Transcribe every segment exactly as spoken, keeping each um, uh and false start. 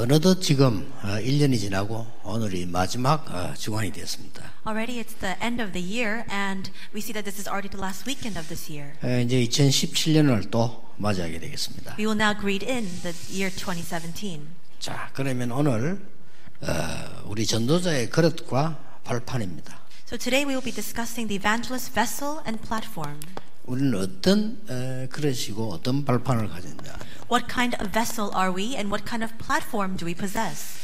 어느덧 지금 일 년이 지나고 오늘이 마지막 주간이 되었습니다. Already it's the end of the year, and we see that this is already the last weekend of this year. 이제 이천십칠 년을 또 맞이하게 되겠습니다. We will now greet in the year twenty seventeen. 자, 그러면 오늘 어, 우리 전도자의 그릇과 발판입니다. So today we will be discussing the evangelist vessel and platform. 우리는 어떤 어, 그릇이고 어떤 발판을 가졌냐? What kind of vessel are we, and what kind of platform do we possess?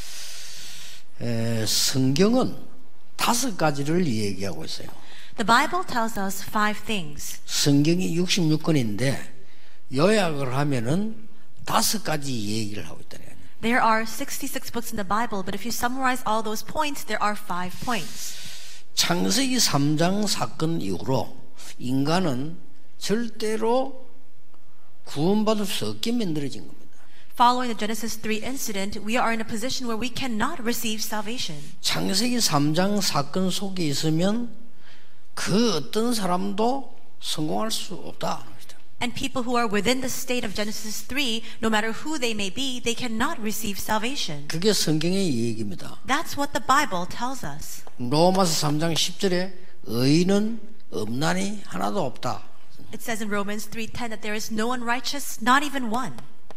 에, 성경은 다섯 가지를 얘기하고 있어요. The Bible tells us five things. 성경이 육십육 권인데 요약을 하면은 다섯 가지 얘기를 하고 있다는 거예요. There are sixty-six books in the Bible, but if you summarize all those points, there are five points. 창세기 삼 장 사건 이후로 인간은 절대로 구원받을 수 없게 만들어진 겁니다. Following the Genesis three incident, we are in a position where we cannot receive salvation. 창세기 삼 장 사건 속에 있으면 그 어떤 사람도 성공할 수 없다. And people who are within the state of Genesis three, no matter who they may be, they cannot receive salvation. 그게 성경의 얘기입니다. That's what the Bible tells us. 로마서 삼 장 십 절에 의인은 없나니 하나도 없다. It says in Romans three ten that there is no one righteous, not even one.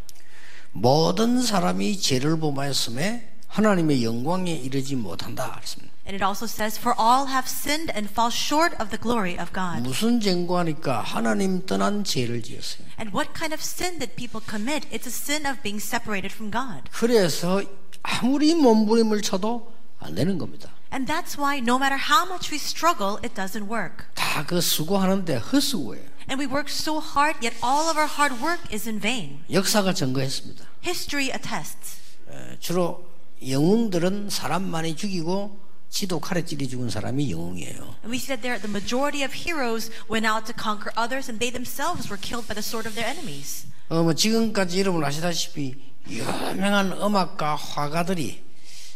모든 사람이 죄를 범하였음에 하나님의 영광에 이르지 못한다. And it also says, for all have sinned and fall short of the glory of God. 무슨 죄인고 하니까 하나님 떠난 죄를 지었어요. And what kind of sin did people commit? It's a sin of being separated from God. 그래서 아무리 몸부림을 쳐도 안 되는 겁니다. And that's why no matter how much we struggle, it doesn't work. 다 그 수고하는데 헛수고예요. And we work so hard, yet all of our hard work is in vain. 역사가 증거했습니다. History attests. 주로 영웅들은 사람 많이 죽이고 지도 칼에 찔려 죽은 사람이 영웅이에요. And we see that there, the majority of heroes went out to conquer others, and they themselves were killed by the sword of their enemies. 어, 뭐 지금까지 여러분 아시다시피 유명한 음악가 화가들이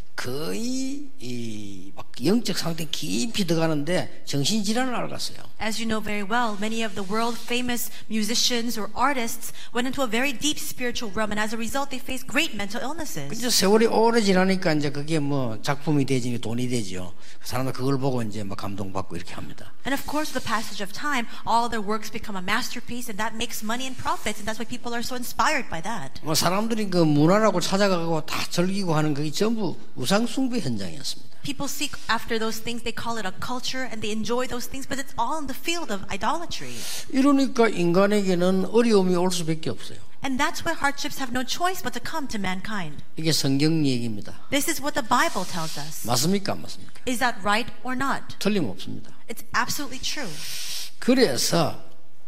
거의 이 막 영적 상태 깊이 들어가는데 정신질환을 앓았어요. As you know very well, many of the world famous musicians or artists went into a very deep spiritual realm, and as a result, they faced great mental illnesses. 이제 세월이 오래 지나니까 이제 그게 뭐 작품이 되지 돈이 되죠. 사람들 그걸 보고 이제 막 감동받고 이렇게 합니다. And of course, with the passage of time, all their works become a masterpiece, and that makes money and profits, and that's why people are so inspired by that. 뭐 사람들이 그 문화라고 찾아가고 다 즐기고 하는 그게 전부 우상 숭배 현장이었습니다. People seek after those things, they call it a culture, and they enjoy those things, but it's all in the field of idolatry. 이러니까 인간에게는 어려움이 올 수밖에 없어요. And that's why hardships have no choice but to come to mankind. 이게 성경 얘기입니다. This is what the Bible tells us. 맞습니까, 안 맞습니까? Is that right or not? 틀림없습니다. It's absolutely true. 그래서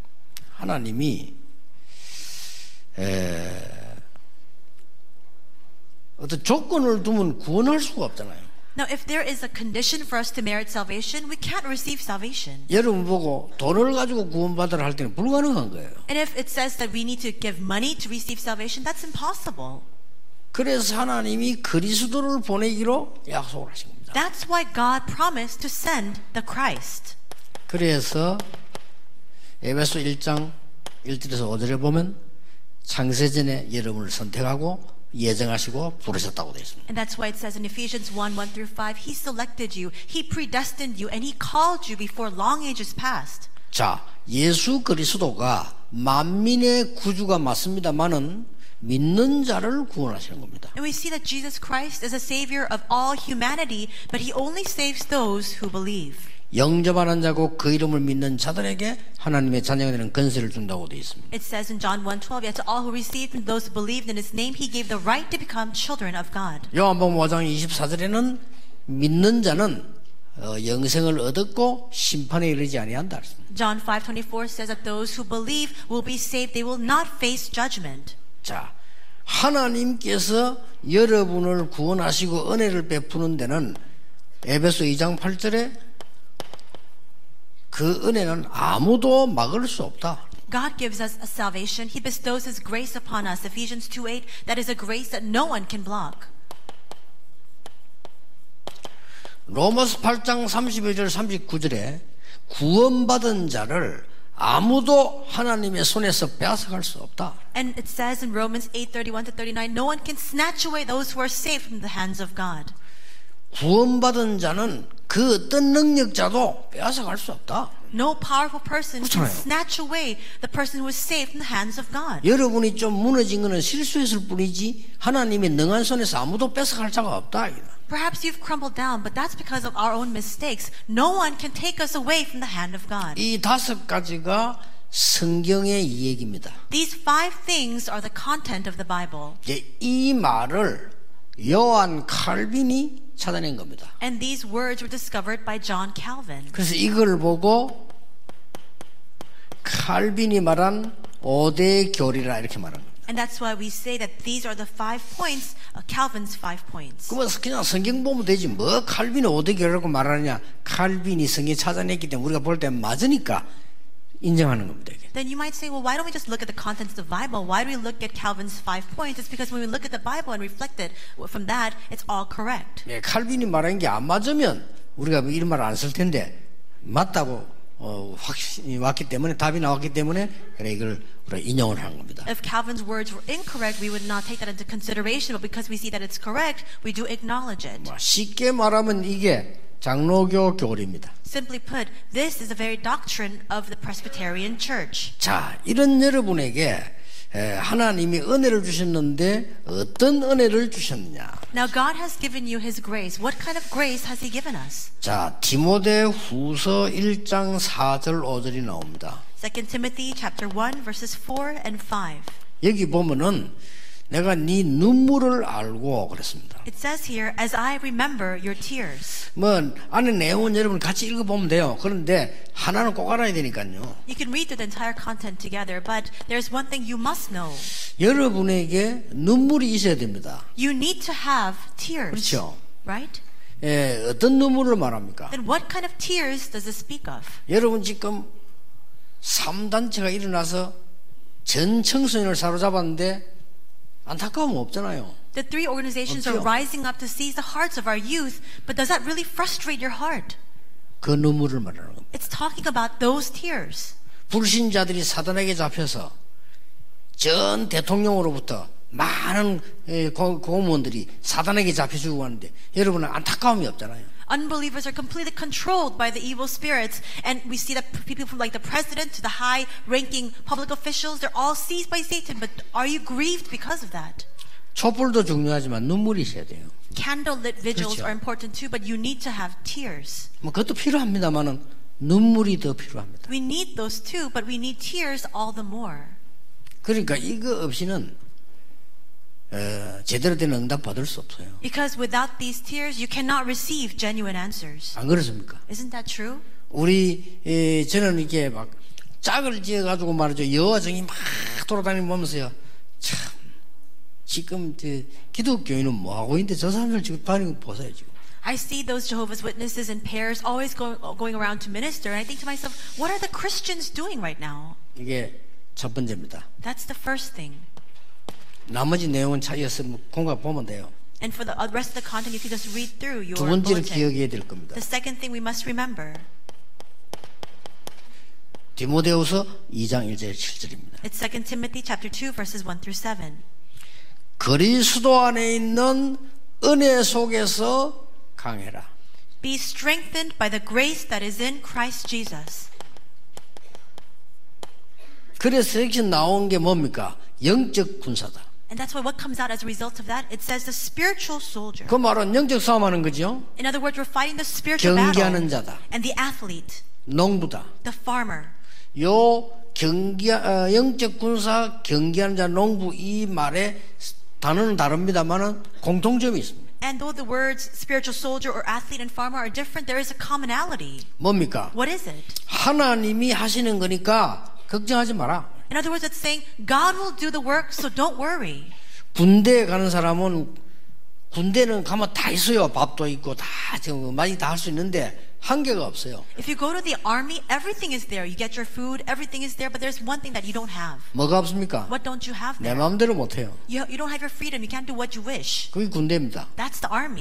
하나님이 에, 어떤 조건을 두면 구원할 수가 없잖아요. Now, if there is a condition for us to merit salvation, we can't receive salvation. 여러분 보고 돈을 가지고 구원받으라 할 때는 불가능한 거예요. And if it says that we need to give money to receive salvation, that's impossible. 그래서 하나님이 그리스도를 보내기로 약속을 하신 겁니다. That's why God promised to send the Christ. 그래서 에베소 일 장 일 절에서 오 절에 보면 창세전에 여러분을 선택하고 예정하시고 부르셨다고 되어 있습니다. And that's why it says in Ephesians one, one through five, He selected you, He predestined you, and He called you before long ages past. 자, 예수 그리스도가 만민의 구주가 맞습니다만은 믿는 자를 구원하시는 겁니다. And we see that Jesus Christ is a savior of all humanity, but He only saves those who believe. 영접하는 자고 그 이름을 믿는 자들에게 하나님의 자녀가 되는 권세를 준다고 되어 있습니다. It says in John one twelve, yet to all who received and those who believed in His name, He gave the right to become children of God. 요한복음 오 장 이십사 절에는 믿는 자는 어, 영생을 얻었고 심판에 이르지 아니한다. John five twenty-four says that those who believe will be saved; they will not face judgment. 자, 하나님께서 여러분을 구원하시고 은혜를 베푸는 데는 에베소 이 장 팔 절에 그 은혜는 아무도 막을 수 없다. God gives us a salvation. He bestows His grace upon us. Ephesians two eight, that is a grace that no one can block. 로마서 팔 장 삼십일 절 삼십구 절에 구원받은 자를 아무도 하나님의 손에서 빼앗아갈 수 없다. And it says in Romans eight thirty-one to thirty-nine, no one can snatch away those who are saved from the hands of God. 구원받은 자는 그 어떤 능력자도 빼앗아갈 수 없다. No powerful person can 그렇잖아요. snatch away the person who is saved from the hands of God. 여러분이 좀 무너진 것은 실수했을 뿐이지 하나님의 능한 손에서 아무도 뺏어갈 자가 없다. Perhaps you've crumbled down, but that's because of our own mistakes. No one can take us away from the hand of God. 이 다섯 가지가 성경의 이야기입니다. These five things are the content of the Bible. 이제 이 말을 요한 칼빈이 찾아낸 겁니다. And these words were discovered by John Calvin. 그래서 이걸 보고 칼빈이 말한 오 대 교리라 이렇게 말합니다. And that's why we say that these are the five points, uh, Calvin's five points. 그러면 그냥 성경 보면 되지 뭐 칼빈이 오 대 교리라고 말하느냐. 칼빈이 성경 찾아냈기 때문에 우리가 볼 때 맞으니까 인정하는 겁니다. 이게. Then you might say, well, why don't we just look at the contents of the Bible? Why do we look at Calvin's five points? It's because when we look at the Bible and reflect it from that, it's all correct. 예, 칼빈이 말한 게 안 맞으면 우리가 이런 말 안 쓸 텐데 맞다고 어, 확신이 왔기 때문에 답이 나왔기 때문에 그래 이걸 우리가 인용을 한 겁니다. If Calvin's words were incorrect, we would not take that into consideration. But because we see that it's correct, we do acknowledge it. 뭐 쉽게 말하면 이게 장로교 교리입니다. Simply put, this is the very doctrine of the Presbyterian Church. 자, 이런 여러분에게 에, 하나님이 은혜를 주셨는데 어떤 은혜를 주셨느냐? Now God has given you His grace. What kind of grace has He given us? 자, 디모데후서 일 장 사 절 오 절이 나옵니다. Second Timothy chapter one verses four and five. 여기 보면은 내가 네 눈물을 알고 그랬습니다. It says here, as I remember your tears. 뭐 안에 내용은 여러분 같이 읽어보면 돼요. 그런데 하나는 꼭 알아야 되니까요. You can read through the entire content together, but there's one thing you must know. 여러분에게 눈물이 있어야 됩니다. You need to have tears. 그렇죠. Right? 예, 어떤 눈물을 말합니까? Then what kind of tears does it speak of? 여러분 지금 삼 단체가 일어나서 전 청소년을 사로잡았는데 안타까움 없잖아요. The three organizations 없죠? are rising up to seize the hearts of our youth, but does that really frustrate your heart? 그 눈물을 말하는 겁니다. It's talking about those tears. 불신자들이 사단에게 잡혀서 전 대통령으로부터 많은 고, 고문들이 사단에게 잡혀 죽고 하는데 여러분은 안타까움이 없잖아요. Unbelievers are completely controlled by the evil spirits, and we see that people from like the president to the high-ranking public officials, they're all seized by Satan. But are you grieved because of that? 촛불도 중요하지만 눈물이 있어야 돼요. Candlelit vigils 그렇죠. are important too, but you need to have tears. 뭐 그것도 필요합니다만은 눈물이 더 필요합니다. We need those too, but we need tears all the more. 그러니까 이거 없이는 어, 제대로 된 응답 받을 수 없어요. Because without these tears, you cannot receive genuine answers. 안 그렇습니까? Isn't that true? 우리 에, 저는 이렇게 막 짝을 지어가지고 말이죠. 여와 정이 막 돌아다니면서요. 참 지금 저, 기독교인은 뭐 하고 있는데 저 사람들 지금 다니는 거 보세요 지금. I see those Jehovah's Witnesses in pairs always going, going around to minister, and I think to myself, what are the Christians doing right now? 이게 첫 번째입니다. That's the first thing. 나머지 내용은 차이어서 공각 보면 돼요. And for the rest of the content, you can just read through your 두 번째로 bulletin. 기억해야 될 겁니다. The second thing we must remember. 디모데후서 이 장 일 절 칠 절입니다. It's Second Timothy chapter two verses one through seven. 그리스도 안에 있는 은혜 속에서 강해라. Be strengthened by the grace that is in Christ Jesus. 그래서 여기 나온 게 뭡니까? 영적 군사다. And that's why what comes out as a result of that, it says the spiritual soldier. 그 말은 영적 싸움하는 거죠. In other words, we're fighting the spiritual 경기하는 battle. 자다. And the athlete, 농부다. the farmer. 요 경기 어, 영적 군사 경기하는 자 농부 이 말에 단어는 다릅니다만은 공통점이 있습니다. And though the words spiritual soldier or athlete and farmer are different, there is a commonality. 뭡니까? What is it? 하나님이 하시는 거니까 걱정하지 마라. In other words, it's saying God will do the work, so don't worry. 군대에 가는 사람은 군대는 가면 다 있어요. 밥도 있고 다 지금 많이 다 할 수 있는데 한계가 없어요. If you go to the army, everything is there. You get your food, everything is there, but there's one thing that you don't have. 뭐가 없습니까? What don't you have 내 there? 마음대로 못해요. You, you don't have your freedom. You can't do what you wish. 그게 군대입니다. That's the army.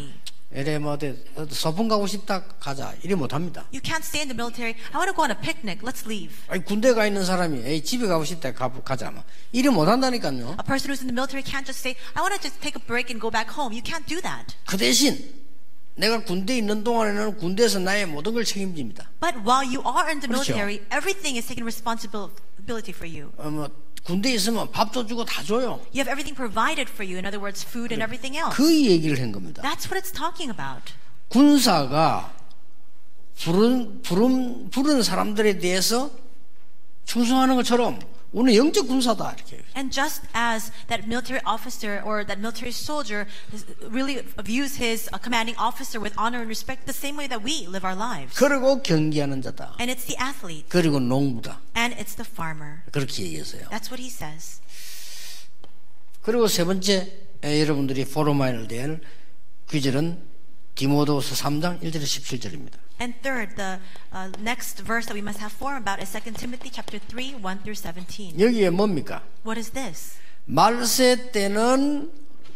이래 뭐 어디 소풍 가고 싶다 가자 이래 못 합니다. You can't stay in the military. I want to go on a picnic. Let's leave. 아니 군대 가 있는 사람이 에이 집에 가고 싶다 가, 가자 뭐 이래 못 한다니까요. A person who's in the military can't just say, I want to just take a break and go back home. You can't do that. 그 대신 내가 군대에 있는 동안에는 군대에서 나의 모든 걸 책임집니다. But while you are in the 그렇죠. military, everything is taken responsibility for you. 어, 뭐 군대에 있으면 밥도 주고 다 줘요. You have everything provided for you. In other words, food and everything else. 그 얘기를 한 겁니다. That's what it's talking about. 군사가 부른 부른 부른 사람들에 대해서 충성하는 것처럼 우리는 영적 군사다 이렇게. And just as that military officer or that military soldier really views his uh, commanding officer with honor and respect, the same way that we live our lives. 그리고 경기하는 자다. And it's the athlete. 그리고 농부다. And it's the farmer. 그렇게 얘기했어요. That's what he says. 그리고 세 번째 에, 여러분들이 포로마인을 될 귀절은 디모데후서 삼 장 일 절에서 십칠 절입니다. And third, the uh, next verse that we must have form about is Second Timothy chapter three, one through seventeen. 여기에 뭡니까? What is this? 말세 때는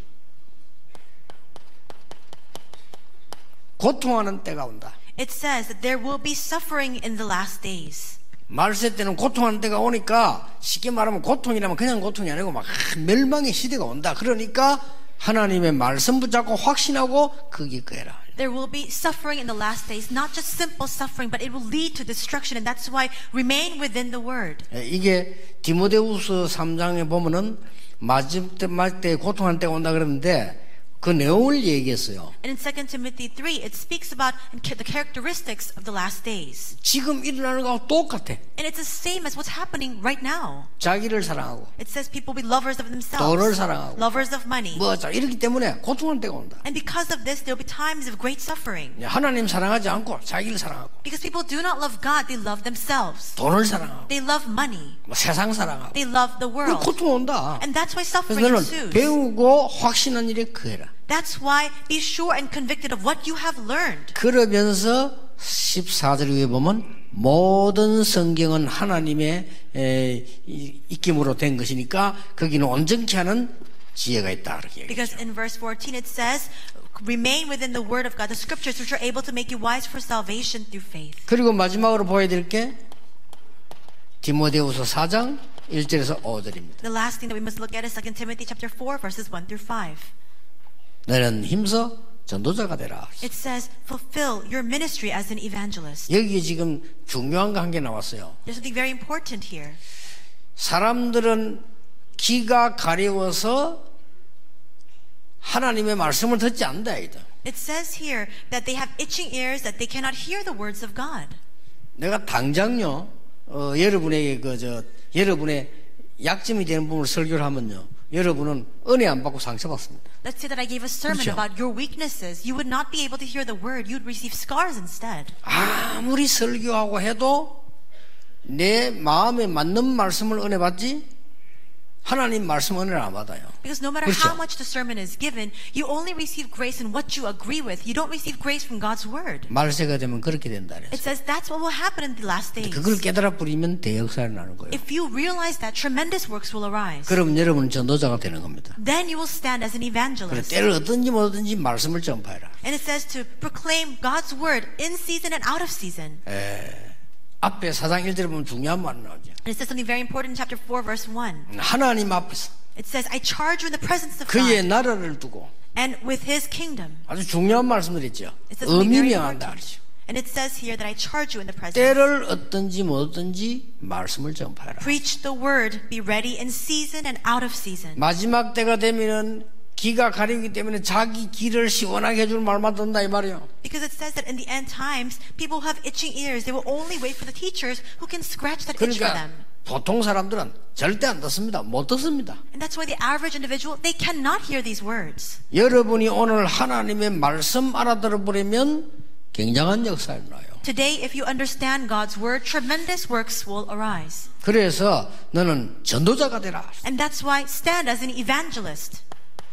고통하는 때가 온다. It says that there will be suffering in the last days. 말세 때는 고통하는 때가 오니까 쉽게 말하면 고통이라면 그냥 고통이 아니고 막 멸망의 시대가 온다. 그러니까 하나님의 말씀 붙잡고 확신하고 거기에 거해라. There will be suffering in the last days, not just simple suffering, but it will lead to destruction. And that's why remain within the word. 이게 디모데후서 삼 장에 보면은 마지막 때 고통하는 때가 온다 그러는데 그 내용을 얘기했어요. And in Second Timothy three, it speaks about the characteristics of the last days. 지금 일어나는 거하고 똑같아. And it's the same as what's happening right now. 자기를 사랑하고 It says people be lovers of themselves, 돈을 사랑하고 lovers of money. 뭐 자 이렇기 때문에 고통하는 때가 온다. And because of this, there will be times of great suffering. 하나님 사랑하지 않고 자기를 사랑하고 Because people do not love God, they love themselves. 돈을 사랑하고 They love money. 뭐 세상 사랑하고 They love the 그 world. 고통 온다. And that's why 그래서 suffering 너는 ensues. 배우고 확신한 일에 거해라. That's why be sure and convicted of what you have learned. 그러면서 십사 절 위에 보면 모든 성경은 하나님의 에, 입김으로 된 것이니까 거기는 온전케 하는 지혜가 있다 그렇게 Because 얘기했죠. in verse fourteen it says, remain within the word of God, the scriptures which are able to make you wise for salvation through faith. 그리고 마지막으로 보여드릴 게 디모데후서 사 장 일 절에서 오 절입니다. The last thing that we must look at is Second Timothy chapter four, verses one through five. 너는 힘써 전도자가 되라. It says, fulfill your ministry as an evangelist. 여기에 지금 중요한 거 한 개 나왔어요. There's something very important here. 사람들은 귀가 가려워서 하나님의 말씀을 듣지 않는다. It says here that they have itching ears that they cannot hear the words of God. 내가 당장요, 어, 여러분에게 그 저 여러분의 약점이 되는 부분을 설교를 하면요, 여러분은 은혜 안 받고 상처받습니다. Let's say that I gave a sermon 그렇죠. about your weaknesses. You would not be able to hear the word. You'd receive scars instead. 아무리 설교하고 해도 내 마음에 맞는 말씀을 은혜 받지 하나님 말씀 은혜를 안 받아요. Because no matter 그렇죠. how much the sermon is given, you only receive grace in what you agree with. You don't receive grace from God's word. 말세가 되면 그렇게 된다 It 그랬어요. says that's what will happen in the last days. 그걸 깨달아 버리면 대역사를 나는 거예요. If you realize that, tremendous works will arise. 그러면 여러분은 전도자가 되는 겁니다. Then you will stand as an 그래 evangelist. 때를 얻든지 못 얻든지 말씀을 전파해라. And it says to proclaim God's word in season and out of season. 앞에 사 장 일 절에 보면 중요한 말 나오죠. And it says something very important in chapter four, verse one. 하나님 앞에서 It says, I charge you in the presence of 그의 God 나라를 두고 and with his kingdom. 아주 중요한 말씀을 했죠. It says something very 의미명한다 important. 그렇죠. And it says here that I charge you in the presence. 때를 얻든지 못 얻든지 말씀을 전파해라. Preach the word, be ready in season and out of season. 마지막 때가 되면은 귀가 가리기 때문에 자기 귀를 시원하게 해줄 말만 듣는다 이 말이에요. Because it says that in the end times, people who have itching ears, they will only wait for the teachers who can scratch that itch for 그러니까 them. 보통 사람들은 절대 안 듣습니다. 못 듣습니다. And that's why the average individual, they cannot hear these words. 여러분이 오늘 하나님의 말씀 알아들어 버리면 굉장한 역사를 나요. Today, if you understand God's word, tremendous works will arise. 그래서 너는 전도자가 되라. And that's why stand as an evangelist.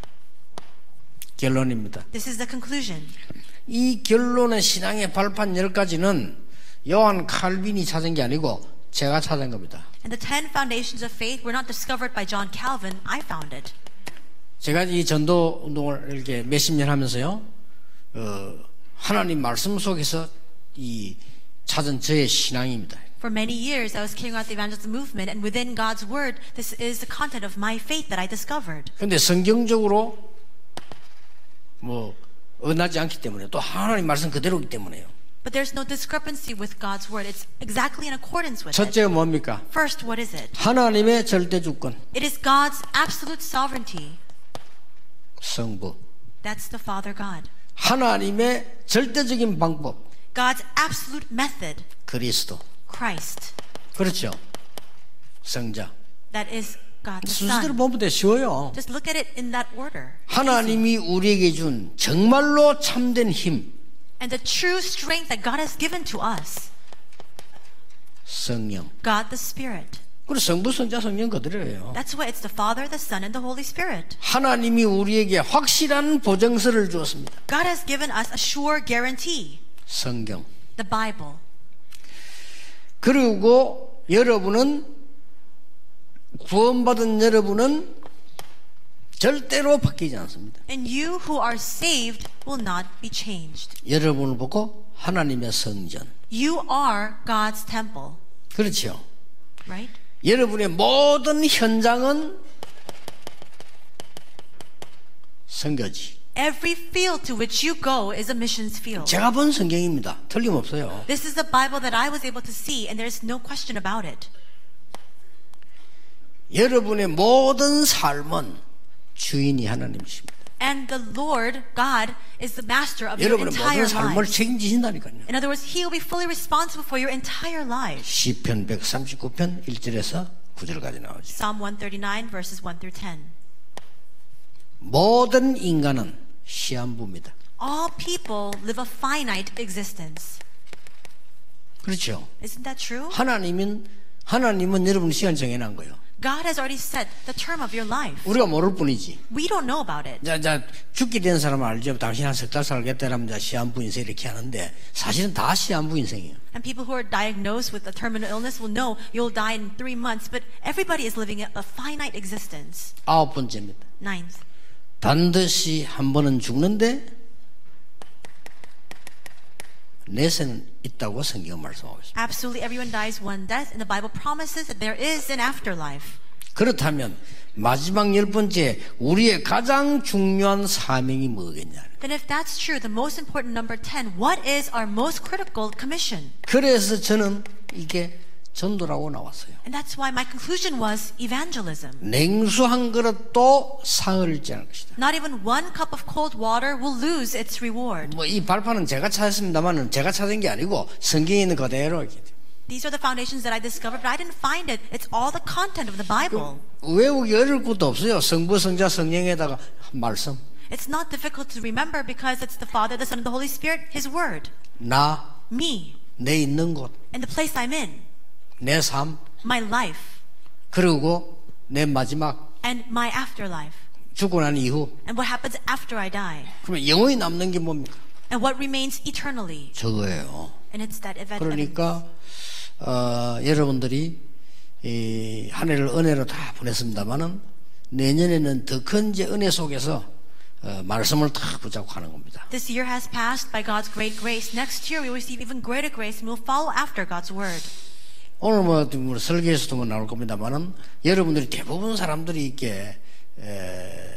결론입니다. This is the conclusion. 이 결론의 신앙의 발판 열 가지는 요한 칼빈이 찾은 게 아니고 제가 찾은 겁니다. And the ten foundations of faith were not discovered by John Calvin. I found it. 제가 이 전도 운동을 이렇게 몇십 년 하면서요, 어, 하나님 말씀 속에서 이 찾은 저의 신앙입니다. For many years, I was carrying out the evangelism movement, and within God's word, this is the content of my faith that I discovered. 그런데 성경적으로 뭐 어긋나지 않기 때문에 또 하나님 말씀 그대로이기 때문에요. But there's no discrepancy with God's word. It's exactly in accordance with it. 첫째가 뭡니까? First, what is it? 하나님의 절대 주권, It is God's absolute sovereignty. 성부. That's the Father God. 하나님의 절대적인 방법, God's absolute method, 그리스도. Christ. 그렇죠. 성자. That is God the 순서대로 Son. 보면 돼 쉬워요. Just look at it in that order. 하나님이 우리에게 준 정말로 참된 힘, And the true strength that God has given to us, 성령. God the Spirit. 그리고 성부, 성자, 성령 그대로예요. That's why it's the Father, the Son, and the Holy Spirit. 하나님이 우리에게 확실한 보증서를 주었습니다. God has given us a sure guarantee, 성경. the Bible. 그리고 여러분은 구원받은 여러분은 절대로 바뀌지 않습니다. And you who are saved will not be changed. 여러분을 보고 하나님의 성전. You are God's temple, 그렇죠. right? 여러분의 모든 현장은 선교지. Every field to which you go is a missions field. 제가 본 성경입니다. 틀림없어요. This is the Bible that I was able to see, and there's no question about it. 여러분의 모든 삶은 주인이 하나님이십니다. And the Lord, God, is the master of your 여러분의 entire 모든 삶을 life. 책임지신다니까요. In other words, He will be fully responsible for your entire life. 시편 백삼십구 편 일 절에서 구 절까지 나오죠. Psalm one thirty-nine, verses one through ten. 모든 인간은 시한부입니다. All people live a finite existence. 그렇죠. Isn't that true? 하나님은 하나님은 여러분 시간 정해놓은 거예요. God has already set the term of your life. 우리가 모를 뿐이지. We don't know about it. 자, 자 죽게 된 사람은 알죠. 당신 한 석 달 살겠다라면 시한부 인생 이렇게 하는데 사실은 다 시한부 인생이에요. And people who are diagnosed with a terminal illness will know you'll die in three months, but everybody is living a finite existence. 아홉 번째입니다. Ninth, 반드시 한 번은 죽는데 내세는 있다고 성경은 말씀하고 있습니다. absolutely everyone dies one death, and the Bible promises that there is an afterlife. 그렇다면 마지막 열 번째 우리의 가장 중요한 사명이 뭐겠냐? Then if that's true, the most important number ten, what is our most critical commission? 그래서 저는 이게 전도라고 나왔어요. And that's why my conclusion was evangelism. 냉수 한 그릇도 상을 잃지 않을 것이다. Not even one cup of cold water will lose its reward. 뭐 이 발판은 제가 찾았습니다만은 제가 찾은 게 아니고 성경에 있는 그대로 이렇게 돼요. These are the foundations that I discovered, but I didn't find it. It's all the content of the Bible. 외우기 어려울 것도 없어요. 성부, 성자, 성령에다가 말씀. It's not difficult to remember because it's the Father, the Son, and the Holy Spirit, His Word. 나, Me, 내 있는 곳, and the place I'm in, 내 삶, my life, 그리고 내 마지막 and my afterlife. 죽고 난 이후. And what happens after I die. 그러면 영원히 남는 게 뭡니까? And what remains eternally. 저거예요. And it's that event. 그러니까 어, 여러분들이 이 한 해를 은혜로 다 보냈습니다만은 내년에는 더 큰 이제 은혜 속에서 어, 말씀을 다 붙잡고 하는 겁니다. This year has passed by God's great grace. Next year we will receive even greater grace and we'll follow after God's word. 오늘 뭐 우리 설계에서도 뭐 나올 겁니다만은 여러분들이 대부분 사람들이 이렇게 에,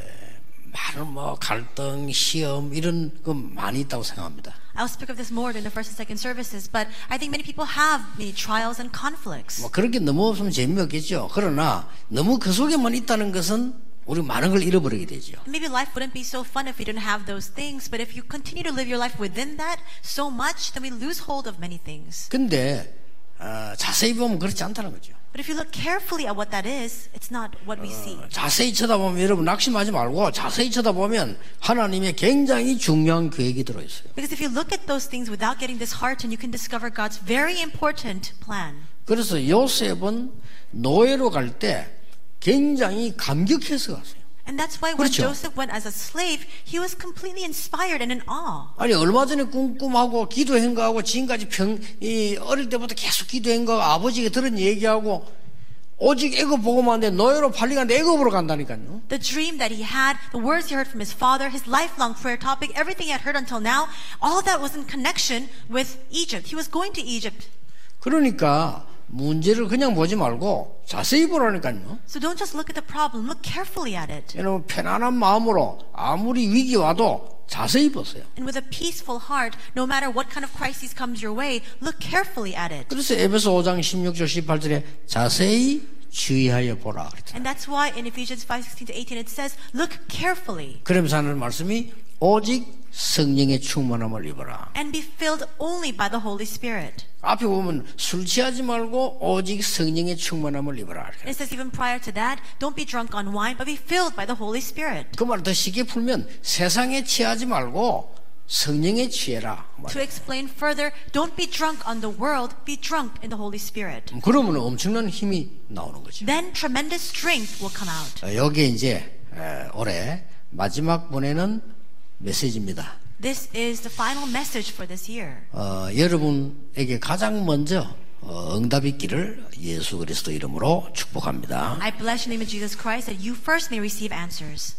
많은 뭐 갈등, 시험 이런 거 많이 있다고 생각합니다. I'll speak of this more during the first and second services, but I think many people have many trials and conflicts. 뭐 그런 게 너무 없으면 재미없겠죠. 그러나 너무 그 속에만 있다는 것은 우리 많은 걸 잃어버리게 되죠. Maybe life wouldn't be so fun if we didn't have those things, but if you continue to live your life within that so much, then we lose hold of many things. 근데 어, 자세히 보면 그렇지 않다는 거죠. But if you look carefully at what that is, it's not what we see. 자세히 쳐다보면 여러분 낙심하지 말고 자세히 쳐다보면 하나님의 굉장히 중요한 계획이 들어있어요. Because if you look at those things without getting disheartened, you can discover God's very important plan. 그래서 요셉은 노예로 갈 때 굉장히 감격해서 갔어요. And that's why when 그렇죠. Joseph went as a slave, he was completely inspired and in awe. 아니 얼마 전에 꿈꿈하고 기도한 거하고 지금까지 평, 이 어릴 때부터 계속 기도한 거 아버지가 들은 얘기하고 오직 애굽 보고만 하는데 노예로 팔리는데 애굽으로 간다니까요. The dream that he had, the words he heard from his father, his lifelong prayer topic, everything he had heard until now, all that was in connection with Egypt. He was going to Egypt. 그러니까 문제를 그냥 보지 말고 자세히 보라니까요. So don't just look at the problem, look carefully at it. 여러분 편안한 마음으로 아무리 위기 와도 자세히 보세요. And with a peaceful heart, no matter what kind of crisis comes your way, look carefully at it. 그래서 에베소 오 장 십육 절 십팔 절에 자세히 주의하여 보라 그랬잖아요. And that's why in Ephesians five sixteen to eighteen it says, look carefully. 그러면서 하는 말씀이 오직 성령의 충만함을 입어라. And be filled only by the Holy Spirit. 앞에 보면 술 취하지 말고 오직 성령의 충만함을 입어라. And it says even prior to that, don't be drunk on wine, but be filled by the Holy Spirit. 그 말을 더 쉽게 풀면 세상에 취하지 말고 성령에 취해라. To explain further, don't be drunk on the world, be drunk in the Holy Spirit. 그러면 엄청난 힘이 나오는 거죠. Then tremendous strength will come out. 여기에 이제 올해 마지막 보내는 메시지입니다. This is the final message for this year. 어, 여러분에게 가장 먼저 어, 응답 있기를 예수 그리스도 이름으로 축복합니다. I bless in the name of Jesus Christ that you first may receive answers.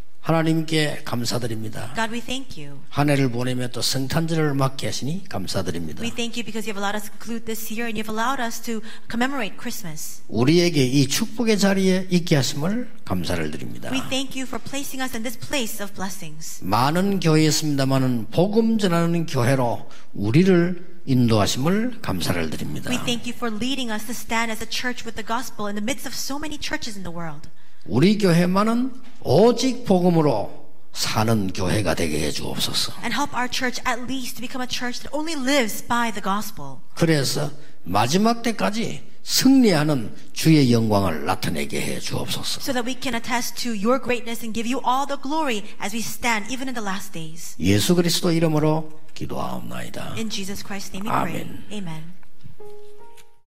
하나님께 감사드립니다. God, we thank you. 한 해를 보내며 또 성탄절을 맞게 하시니 감사드립니다. We thank you because you have allowed us to conclude this year and you have allowed us to commemorate Christmas. 우리에게 이 축복의 자리에 있게 하심을 감사를 드립니다. We thank you for placing us in this place of blessings. 많은 교회였습니다마는 복음 전하는 교회로 우리를 인도하심을 감사를 드립니다. We thank you for leading us to stand as a church with the gospel in the midst of so many churches in the world. 우리 교회만은 오직 복음으로 사는 교회가 되게 해 주옵소서. And help our church at least to become a church that only lives by the gospel. 그래서 마지막 때까지 승리하는 주의 영광을 나타내게 해 주옵소서. So that we can attest to your greatness and give you all the glory as we stand even in the last days. 예수 그리스도 이름으로 기도하옵나이다. In Jesus Christ's name we pray. 아멘. Amen.